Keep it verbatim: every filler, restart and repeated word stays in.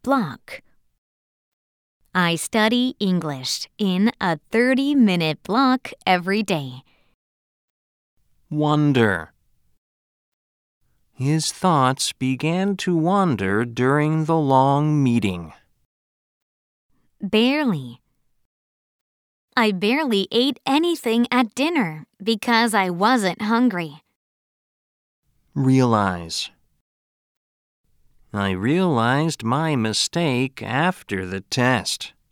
block. I study English in a thirty-minute block every day. Wonder. His thoughts began to wander during the long meeting. Barely. I barely ate anything at dinner because I wasn't hungry. Realize. I realized my mistake after the test.